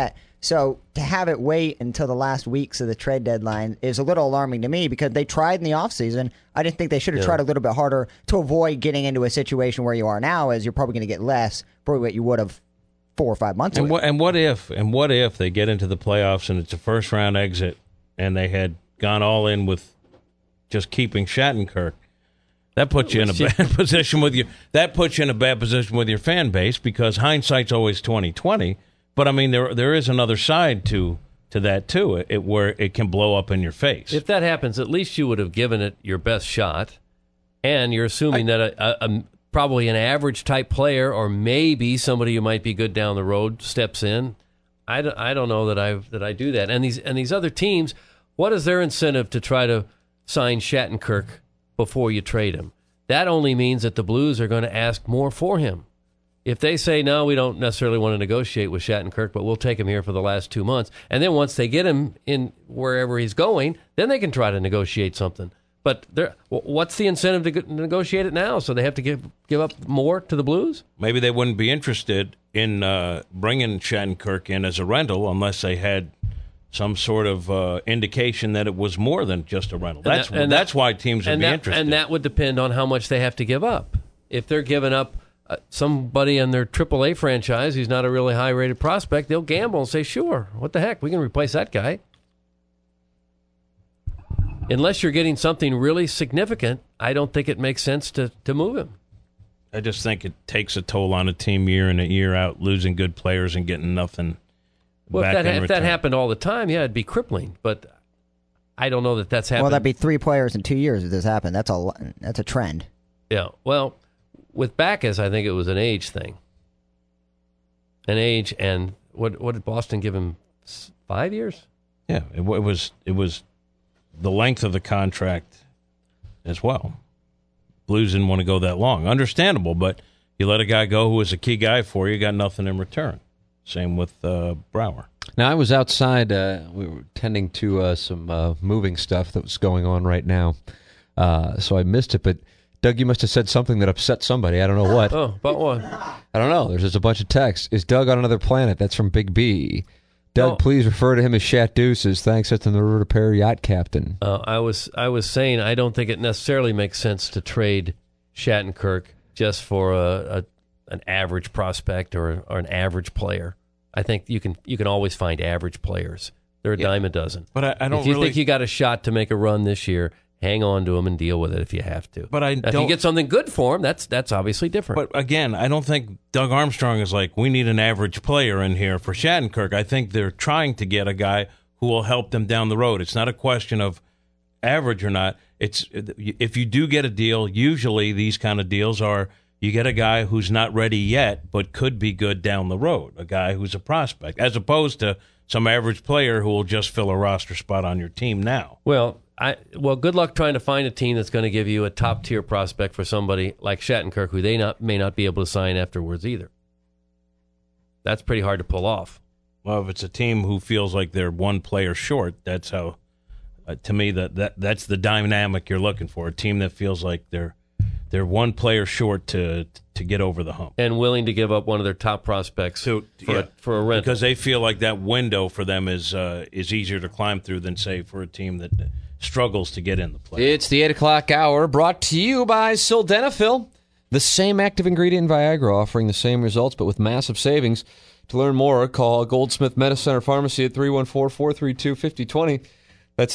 So to have it wait until the last weeks of the trade deadline is a little alarming to me because they tried in the offseason. I didn't think they should have tried a little bit harder to avoid getting into a situation where you are now, as you're probably going to get less for what you would have 4 or 5 months ago. And what if they get into the playoffs and it's a first round exit and they had gone all in with just keeping Shattenkirk? That puts you in a bad position with your. That puts you in a bad position with your fan base because hindsight's always 20/20. But I mean, there is another side to that too, where it can blow up in your face. If that happens, at least you would have given it your best shot, and you're assuming that a probably an average type player or maybe somebody who might be good down the road steps in. I don't know that I do that. And these other teams, what is their incentive to try to sign Shattenkirk before you trade him? That only means that the Blues are going to ask more for him. If they say, no, we don't necessarily want to negotiate with Shattenkirk, but we'll take him here for the last 2 months, and then once they get him in wherever he's going, then they can try to negotiate something. But what's the incentive to negotiate it now? So they have to give up more to the Blues? Maybe they wouldn't be interested in bringing Shattenkirk in as a rental unless they had some sort of indication that it was more than just a rental. That's why teams would be interested. And that would depend on how much they have to give up. If they're giving up somebody in their AAA franchise who's not a really high-rated prospect, they'll gamble and say, sure, what the heck, we can replace that guy. Unless you're getting something really significant, I don't think it makes sense to move him. I just think it takes a toll on a team year in and year out, losing good players and getting nothing back in return. If that happened all the time, yeah, it'd be crippling. But I don't know that that's happened. Well, that'd be 3 players in 2 years if this happened. That's a trend. Yeah, well, with Backes, I think it was an age thing. An age, and what did Boston give him? 5 years? Yeah, it was the length of the contract as well. Blues didn't want to go that long. Understandable, but you let a guy go who was a key guy for you, got nothing in return. Same with Brouwer. Now, I was outside. We were tending to some moving stuff that was going on right now, so I missed it. But, Doug, you must have said something that upset somebody. I don't know what. Oh, about what? I don't know. There's just a bunch of texts. Is Doug on another planet? That's from Big B. Doug, please refer to him as Shat Deuces. Thanks, that's the repair yacht captain. I was saying I don't think it necessarily makes sense to trade Shattenkirk just for an average prospect or an average player. I think you can always find average players. They're a dime a dozen. But I don't. If you think you got a shot to make a run this year, hang on to him and deal with it if you have to. But if you get something good for him, that's obviously different. But again, I don't think Doug Armstrong is like, we need an average player in here for Shattenkirk. I think they're trying to get a guy who will help them down the road. It's not a question of average or not. It's if you do get a deal, usually these kind of deals are you get a guy who's not ready yet but could be good down the road, a guy who's a prospect, as opposed to some average player who will just fill a roster spot on your team now. Well, good luck trying to find a team that's going to give you a top-tier prospect for somebody like Shattenkirk, who they may not be able to sign afterwards either. That's pretty hard to pull off. Well, if it's a team who feels like they're one player short, that's how, to me, that's the dynamic you're looking for, a team that feels like they're one player short to get over the hump. And willing to give up one of their top prospects for a rental. Because they feel like that window for them is easier to climb through than, say, for a team that struggles to get in the play. It's the 8 o'clock hour, brought to you by Sildenafil, the same active ingredient in Viagra, offering the same results but with massive savings. To learn more, call Goldsmith Medicine Pharmacy at 314-432-5020. That's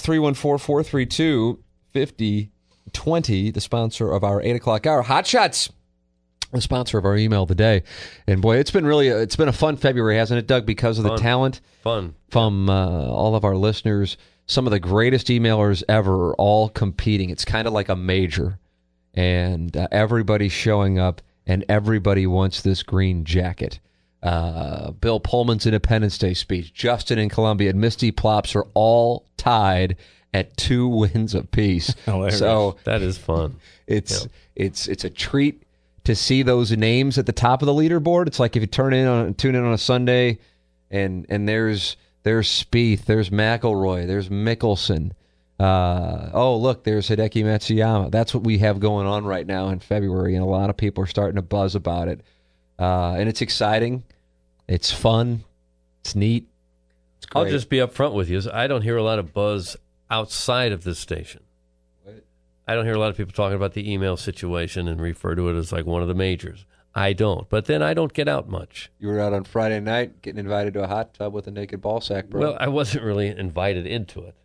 314-432-5020, the sponsor of our 8 o'clock hour. Hot Shots, the sponsor of our email of the day. And boy, it's been a fun February, hasn't it, Doug, because of the talent from all of our listeners. Some of the greatest emailers ever are all competing. It's kind of like a major. And everybody's showing up, and everybody wants this green jacket. Bill Pullman's Independence Day speech, Justin in Columbia, and Misty Plops are all tied at 2 wins apiece. So that is fun. It's a treat to see those names at the top of the leaderboard. It's like if you tune in on a Sunday, and there's Spieth, there's McIlroy, there's Mickelson. Look, there's Hideki Matsuyama. That's what we have going on right now in February, and a lot of people are starting to buzz about it. And it's exciting. It's fun. It's neat. I'll just be up front with you. I don't hear a lot of buzz outside of this station. I don't hear a lot of people talking about the email situation and refer to it as like one of the majors. I don't. But then I don't get out much. You were out on Friday night getting invited to a hot tub with a naked ball sack, bro. Well, I wasn't really invited into it.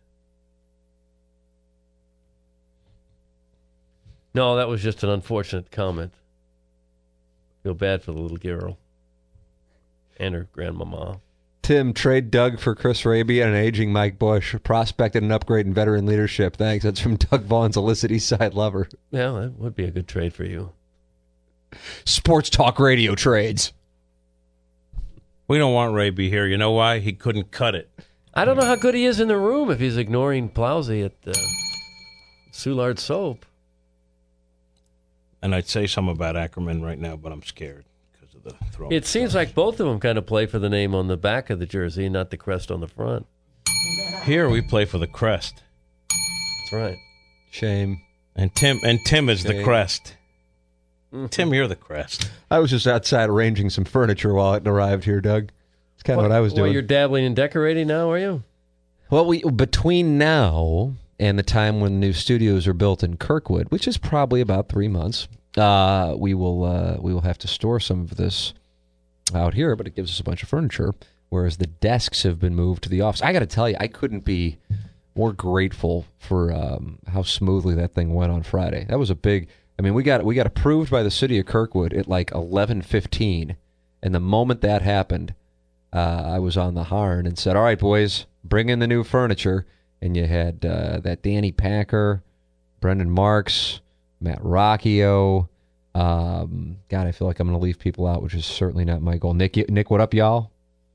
No, that was just an unfortunate comment. Feel bad for the little girl and her grandmama. Tim, trade Doug for Chris Raby and an aging Mike Bush. Prospected an upgrade in veteran leadership. Thanks. That's from Doug Vaughn's illicit East Side lover. Yeah, that would be a good trade for you. Sports talk radio trades. We don't want Raby here. You know why? He couldn't cut it. I don't know how good he is in the room if he's ignoring Plowsy at Soulard Soap. And I'd say something about Ackerman right now, but I'm scared because of the throw. It seems like both of them kind of play for the name on the back of the jersey, not the crest on the front. Here we play for the crest. That's right. Shame. And Tim is the crest. Tim, you're the crest. I was just outside arranging some furniture while it arrived here, Doug. That's kind of what I was doing. Well, you're dabbling in decorating now, are you? Well, between now and the time when new studios are built in Kirkwood, which is probably about 3 months, we will have to store some of this out here, but it gives us a bunch of furniture, whereas the desks have been moved to the office. I got to tell you, I couldn't be more grateful for how smoothly that thing went on Friday. That was a big... I mean, we got approved by the city of Kirkwood at like 11:15, and the moment that happened, I was on the horn and said, "All right, boys, bring in the new furniture." And you had that Danny Packer, Brendan Marks, Matt Rocchio. God, I feel like I'm going to leave people out, which is certainly not my goal. Nick, what up, y'all?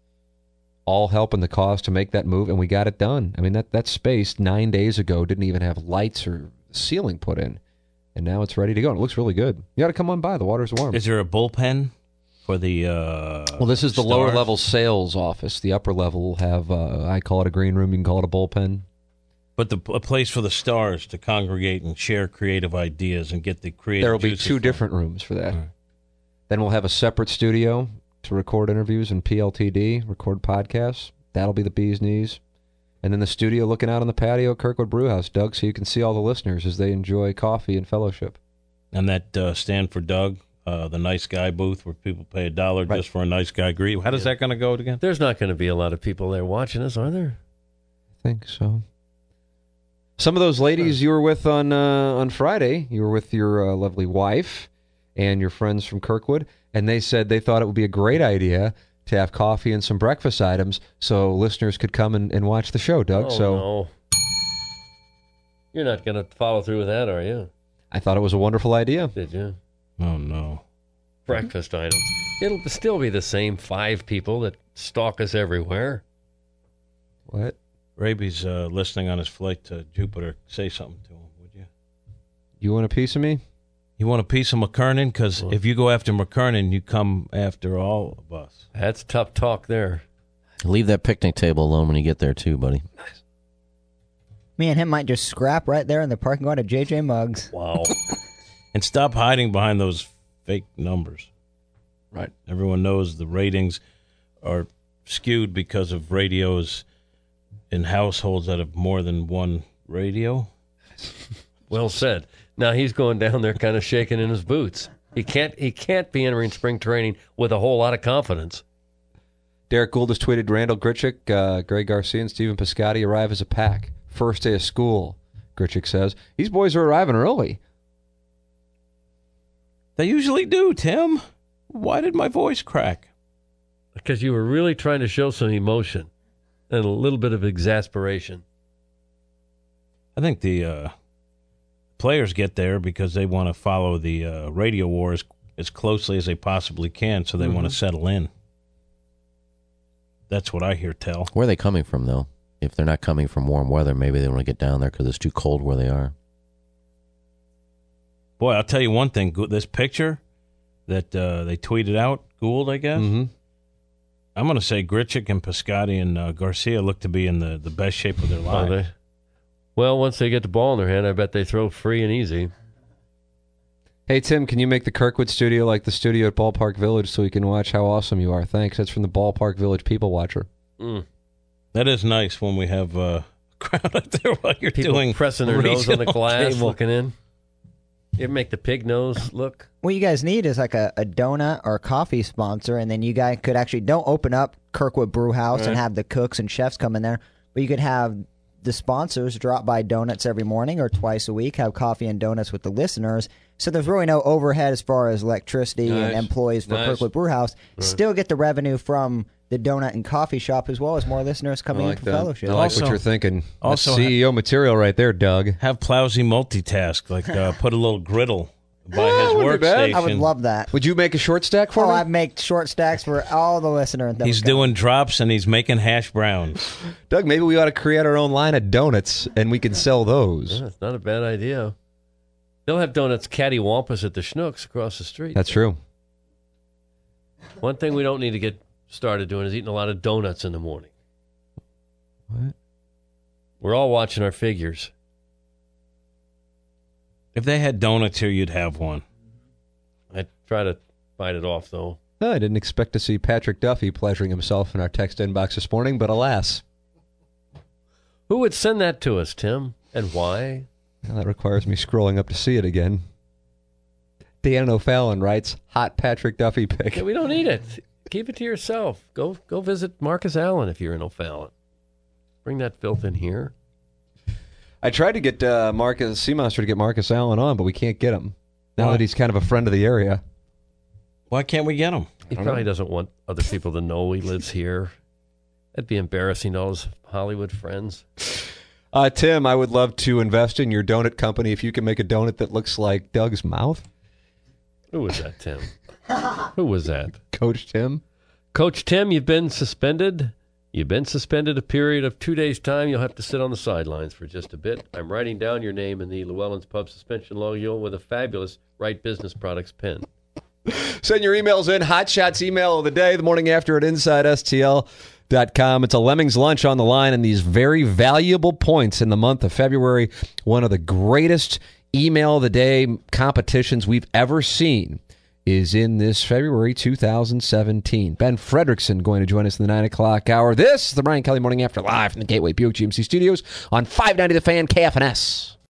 All helping the cause to make that move, and we got it done. I mean, that space 9 days ago didn't even have lights or ceiling put in. And now it's ready to go. And it looks really good. You got to come on by. The water's warm. Is there a bullpen for the Well, this is the Stars? lower level sales office. The upper level will have, I call it a green room. You can call it a bullpen. But a place for the stars to congregate and share creative ideas and get the creative There will be juices two from. different rooms for that. Right. Then we'll have a separate studio to record interviews and PLTD, record podcasts. That'll be the bee's knees. And then the studio looking out on the patio at Kirkwood Brewhouse, Doug, so you can see all the listeners as they enjoy coffee and fellowship. And that Stand for Doug, the nice guy booth where people pay $1 just for a nice guy greet. How does that going to go again? There's not going to be a lot of people there watching us, are there? I think so. Some of those ladies you were with on Friday, you were with your lovely wife and your friends from Kirkwood, and they said they thought it would be a great idea to have coffee and some breakfast items so listeners could come and watch the show, Doug. No. You're not going to follow through with that, are you? I thought it was a wonderful idea. Did you? Oh, no. Breakfast items. It'll still be the same 5 people that stalk us everywhere. What? Raby's listening on his flight to Jupiter. Say something to him, would you? You want a piece of me? You want a piece of McKernan? Because if you go after McKernan, you come after all of us. That's tough talk there. Leave that picnic table alone when you get there, too, buddy. Me and him might just scrap right there in the parking lot of JJ Muggs. Wow. And stop hiding behind those fake numbers. Right. Everyone knows the ratings are skewed because of radios in households that have more than one radio. Well said. Now he's going down there kind of shaking in his boots. He can't be entering spring training with a whole lot of confidence. Derek Gould has tweeted, Randall Grichuk, Greg Garcia, and Stephen Piscotty arrive as a pack. First day of school, Grichuk says. These boys are arriving early. They usually do, Tim. Why did my voice crack? Because you were really trying to show some emotion and a little bit of exasperation. I think the players get there because they want to follow the radio wars as closely as they possibly can, so they want to settle in. That's what I hear tell. Where are they coming from, though? If they're not coming from warm weather, maybe they want to get down there because it's too cold where they are. Boy, I'll tell you one thing. This picture that they tweeted out, Gould, I guess, I'm going to say Grichuk and Piscotty and Garcia look to be in the best shape of their lives. Well, once they get the ball in their hand, I bet they throw free and easy. Hey, Tim, can you make the Kirkwood studio like the studio at Ballpark Village so we can watch how awesome you are? Thanks. That's from the Ballpark Village People Watcher. That That is nice when we have a crowd out there while you're People doing pressing their nose on the regional glass, cable. looking in. You ever make the pig nose look? What you guys need is like a donut or a coffee sponsor, and then you guys could actually don't open up Kirkwood Brew House and Right. have the cooks and chefs come in there, but you could have the sponsors drop by donuts every morning or twice a week, have coffee and donuts with the listeners. So there's really no overhead as far as electricity and Nice. employees for Nice. Kirkwood Brew House. Right. Still get the revenue from the donut and coffee shop as well as more listeners coming in for fellowship. I like what you're thinking. Also That's CEO material right there, Doug. Have Plowsy multitask, like put a little griddle by his wouldn't be bad. workstation. I would love that. Would you make a short stack for me? I'd make short stacks for all the listeners. that He's would come. doing drops and he's making hash browns. Doug, maybe we ought to create our own line of donuts and we can sell those. Yeah, it's not a bad idea. They'll have donuts cattywampus at the Schnucks across the street. That's true. One thing we don't need to get started doing is eating a lot of donuts in the morning. What? We're all watching our figures. If they had donuts here, you'd have one. I try to fight it off, though. No, I didn't expect to see Patrick Duffy pleasuring himself in our text inbox this morning, but alas. Who would send that to us, Tim? And why? Well, that requires me scrolling up to see it again. Dan O'Fallon writes, hot Patrick Duffy pick. Yeah, we don't need it. Keep it to yourself. Go visit Marcus Allen if you're in O'Fallon. Bring that filth in here. I tried to get Marcus Seamonster to get Marcus Allen on, but we can't get him. Now Why? that he's kind of a friend of the area. Why can't we get him? He probably doesn't want other people to know he lives here. That'd be embarrassing to all his Hollywood friends. Tim, I would love to invest in your donut company if you can make a donut that looks like Doug's mouth. Who was that, Tim? Who was that? Coach Tim? Coach Tim, you've been suspended. You've been suspended a period of 2 days' time. You'll have to sit on the sidelines for just a bit. I'm writing down your name in the Llewellyn's Pub suspension logo with a fabulous Right Business Products pen. Send your emails in. Hotshots email of the day, the morning after at InsideSTL.com. It's a Lemmings lunch on the line and these very valuable points in the month of February. One of the greatest email of the day competitions we've ever seen is in this February 2017. Ben Fredrickson going to join us in the 9 o'clock hour. This is the Brian Kelly Morning After live from the Gateway Buick GMC Studios on 590 The Fan KFNS.